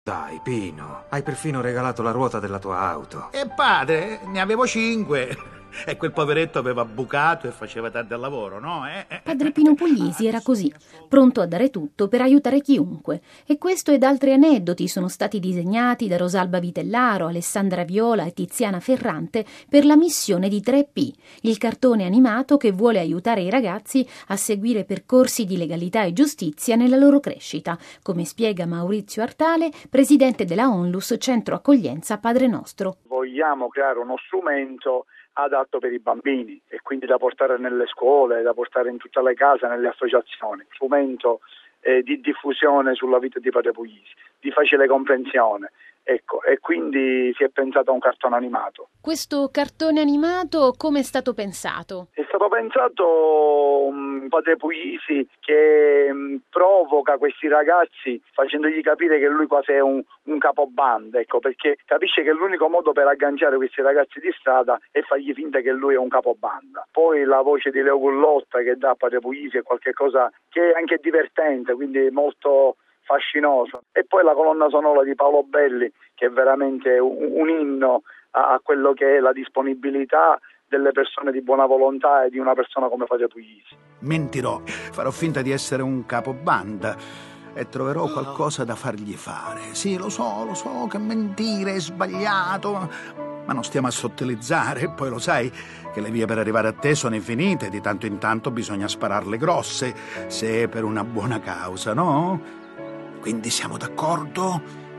Dai, Pino, hai perfino regalato la ruota della tua auto. E padre, ne avevo 5. E quel poveretto aveva bucato e faceva tardi al lavoro, no? Padre Pino Puglisi era così, pronto a dare tutto per aiutare chiunque. E questo ed altri aneddoti sono stati disegnati da Rosalba Vitellaro, Alessandra Viola e Tiziana Ferrante per la missione di 3P, il cartone animato che vuole aiutare i ragazzi a seguire percorsi di legalità e giustizia nella loro crescita, come spiega Maurizio Artale, presidente della Onlus Centro Accoglienza Padre Nostro. Vogliamo creare uno strumento adatto per i bambini e quindi da portare nelle scuole, da portare in tutte le case, nelle associazioni, strumento di diffusione sulla vita di Padre Puglisi, di facile comprensione. Ecco, e quindi si è pensato a un cartone animato. Questo cartone animato come è stato pensato? È stato pensato Padre Puglisi che provoca questi ragazzi facendogli capire che lui quasi è un capobanda, ecco, perché capisce che l'unico modo per agganciare questi ragazzi di strada è fargli finta che lui è un capobanda. Poi la voce di Leo Gullotta che dà a Padre Puglisi è qualcosa che è anche divertente, quindi molto fascinoso. E poi la colonna sonora di Paolo Belli, che è veramente un inno a quello che è la disponibilità delle persone di buona volontà e di una persona come Padre Puglisi. Mentirò, farò finta di essere un capobanda e troverò qualcosa da fargli fare. Sì, lo so che mentire è sbagliato, ma non stiamo a sottilizzare. Poi lo sai che le vie per arrivare a te sono infinite, di tanto in tanto bisogna spararle grosse, se è per una buona causa, no? Quindi siamo d'accordo?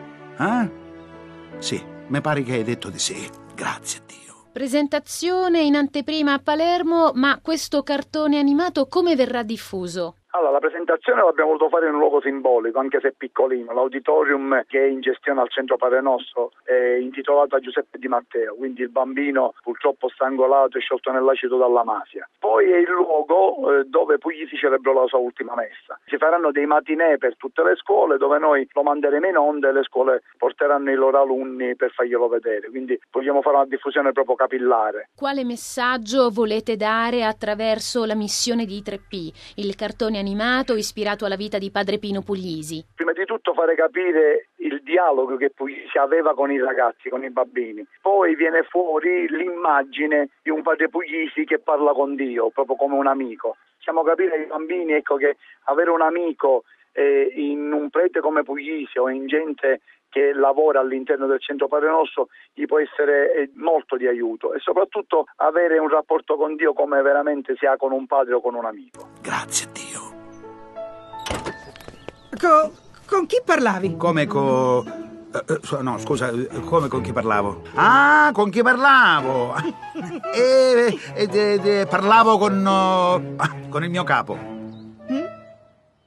Sì, mi pare che hai detto di sì. Grazie a Dio. Presentazione in anteprima a Palermo, ma questo cartone animato come verrà diffuso? Allora, la presentazione l'abbiamo voluto fare in un luogo simbolico, anche se piccolino, l'auditorium che è in gestione al Centro Padre Nostro, è intitolato a Giuseppe Di Matteo, quindi il bambino purtroppo strangolato e sciolto nell'acido dalla mafia. Poi è il luogo dove Puglisi celebrò la sua ultima messa. Si faranno dei matinè per tutte le scuole dove noi lo manderemo in onda e le scuole porteranno i loro alunni per farglielo vedere, quindi vogliamo fare una diffusione proprio capillare. Quale messaggio volete dare attraverso la missione di 3P, il cartone animato ispirato alla vita di Padre Pino Puglisi? Prima di tutto fare capire il dialogo che Puglisi aveva con i ragazzi, con i bambini. Poi viene fuori l'immagine di un Padre Puglisi che parla con Dio, proprio come un amico. Facciamo capire ai bambini, ecco, che avere un amico in un prete come Puglisi o in gente che lavora all'interno del Centro Padre Nostro gli può essere molto di aiuto, e soprattutto avere un rapporto con Dio come veramente si ha con un padre o con un amico. Grazie a Dio. Con chi parlavi? Come no, scusa, come con chi parlavo? Con chi parlavo? Parlavo con il mio capo.